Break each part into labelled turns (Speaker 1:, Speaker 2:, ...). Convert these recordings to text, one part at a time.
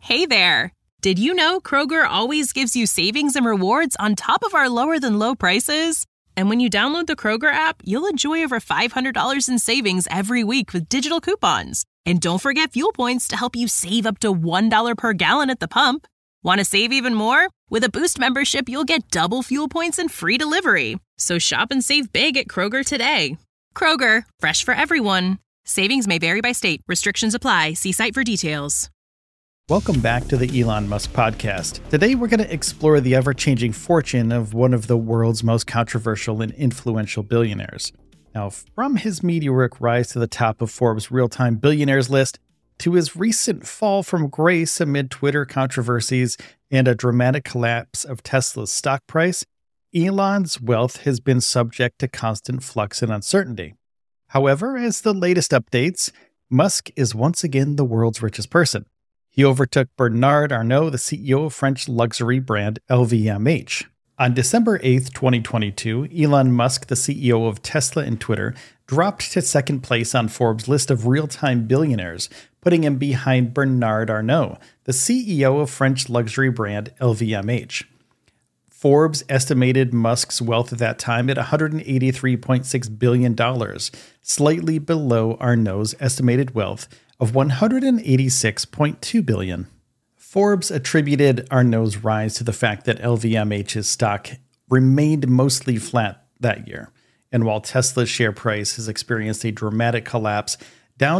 Speaker 1: Hey there! Did you know Kroger always gives you savings and rewards on top of our lower-than-low prices? And when you download the Kroger app, you'll enjoy over $500 in savings every week with digital coupons. And don't forget fuel points to help you save up to $1 per gallon at the pump. Want to save even more? With a Boost membership, you'll get double fuel points and free delivery. So shop and save big at Kroger today. Kroger, fresh for everyone. Savings may vary by state. Restrictions apply. See site for details.
Speaker 2: Welcome back to the Elon Musk podcast. Today we're going to explore the ever-changing fortune of one of the world's most controversial and influential billionaires. Now, from his meteoric rise to the top of Forbes' real-time billionaires list, to his recent fall from grace amid Twitter controversies and a dramatic collapse of Tesla's stock price, Elon's wealth has been subject to constant flux and uncertainty. However, as the latest updates, Musk is once again the world's richest person. He overtook Bernard Arnault, the CEO of French luxury brand LVMH. On December 8th, 2022, Elon Musk, the CEO of Tesla and Twitter, dropped to second place on Forbes' list of real-time billionaires, putting him behind Bernard Arnault, the CEO of French luxury brand LVMH. Forbes estimated Musk's wealth at that time at $183.6 billion, slightly below Arnault's estimated wealth of $186.2 billion. Forbes attributed Arnault's rise to the fact that LVMH's stock remained mostly flat that year, and while Tesla's share price has experienced a dramatic collapse, down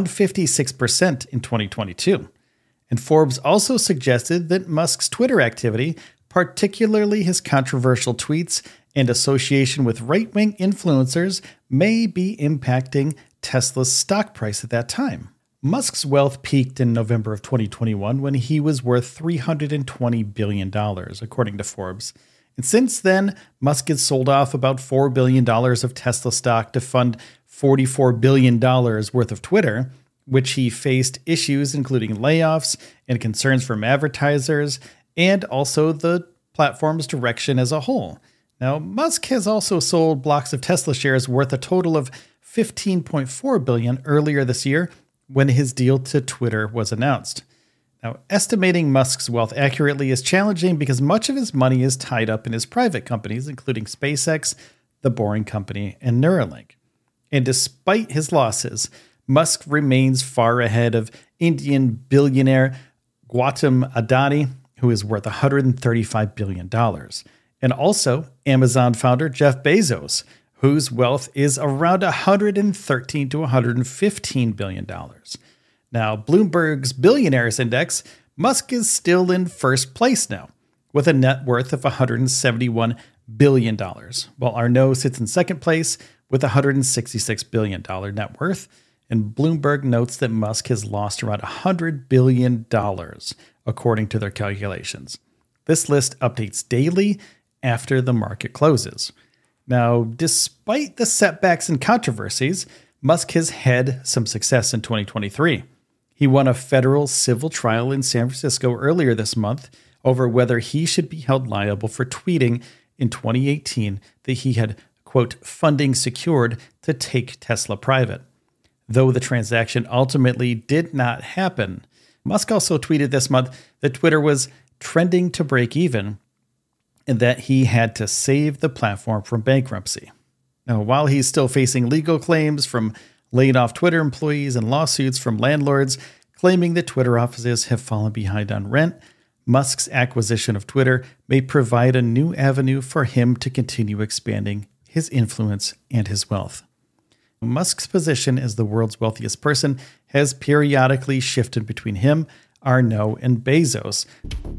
Speaker 2: 56% in 2022. And Forbes also suggested that Musk's Twitter activity, particularly his controversial tweets and association with right-wing influencers, may be impacting Tesla's stock price at that time. Musk's wealth peaked in November of 2021 when he was worth $320 billion, according to Forbes. And since then, Musk has sold off about $4 billion of Tesla stock to fund $44 billion worth of Twitter, which he faced issues including layoffs and concerns from advertisers, and also the platform's direction as a whole. Now, Musk has also sold blocks of Tesla shares worth a total of $15.4 billion earlier this year, when his deal to Twitter was announced. Now, estimating Musk's wealth accurately is challenging because much of his money is tied up in his private companies, including SpaceX, The Boring Company, and Neuralink. And despite his losses, Musk remains far ahead of Indian billionaire Gautam Adani, who is worth $135 billion, and also Amazon founder Jeff Bezos, whose wealth is around $113 to $115 billion. Now, Bloomberg's Billionaires Index, Musk is still in first place now, with a net worth of $171 billion, while Arnault sits in second place with $166 billion net worth, and Bloomberg notes that Musk has lost around $100 billion, according to their calculations. This list updates daily after the market closes. Now, despite the setbacks and controversies, Musk has had some success in 2023. He won a federal civil trial in San Francisco earlier this month over whether he should be held liable for tweeting in 2018 that he had, quote, funding secured to take Tesla private. Though the transaction ultimately did not happen, Musk also tweeted this month that Twitter was trending to break even, and that he had to save the platform from bankruptcy. Now, while he's still facing legal claims from laid-off Twitter employees and lawsuits from landlords claiming that Twitter offices have fallen behind on rent, Musk's acquisition of Twitter may provide a new avenue for him to continue expanding his influence and his wealth. Musk's position as the world's wealthiest person has periodically shifted between him, Arnault, and Bezos.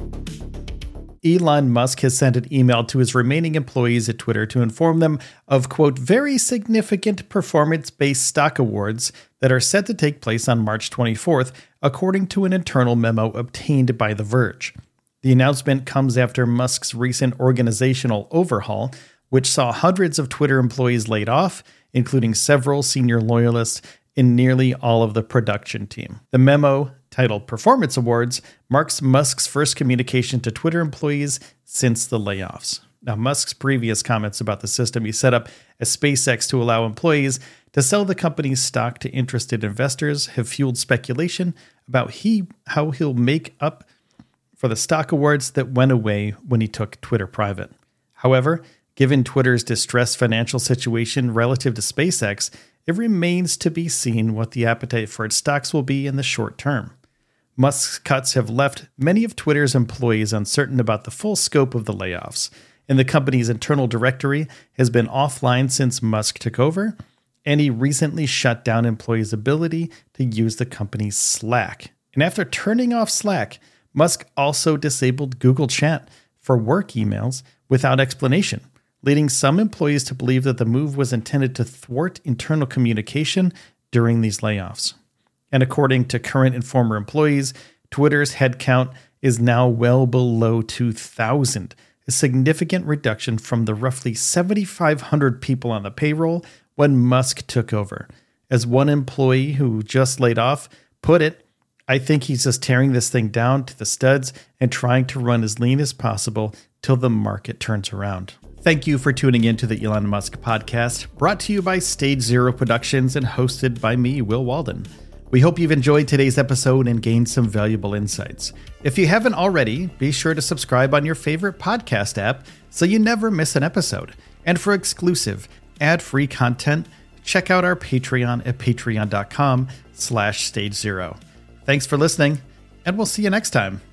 Speaker 2: Elon Musk has sent an email to his remaining employees at Twitter to inform them of, quote, very significant performance-based stock awards that are set to take place on March 24th, according to an internal memo obtained by The Verge. The announcement comes after Musk's recent organizational overhaul, which saw hundreds of Twitter employees laid off, including several senior loyalists and nearly all of the production team. The memo, titled Performance Awards, marks Musk's first communication to Twitter employees since the layoffs. Now, Musk's previous comments about the system he set up at SpaceX to allow employees to sell the company's stock to interested investors have fueled speculation about how he'll make up for the stock awards that went away when he took Twitter private. However, given Twitter's distressed financial situation relative to SpaceX, it remains to be seen what the appetite for its stocks will be in the short term. Musk's cuts have left many of Twitter's employees uncertain about the full scope of the layoffs, and the company's internal directory has been offline since Musk took over, and he recently shut down employees' ability to use the company's Slack. And after turning off Slack, Musk also disabled Google Chat for work emails without explanation, leading some employees to believe that the move was intended to thwart internal communication during these layoffs. And according to current and former employees, Twitter's headcount is now well below 2,000, a significant reduction from the roughly 7,500 people on the payroll when Musk took over. As one employee who just laid off put it, "I think he's just tearing this thing down to the studs and trying to run as lean as possible till the market turns around." Thank you for tuning in to the Elon Musk podcast, brought to you by Stage Zero Productions and hosted by me, Will Walden. We hope you've enjoyed today's episode and gained some valuable insights. If you haven't already, be sure to subscribe on your favorite podcast app so you never miss an episode. And for exclusive, ad-free content, check out our Patreon at patreon.com/StageZero. Thanks for listening, and we'll see you next time.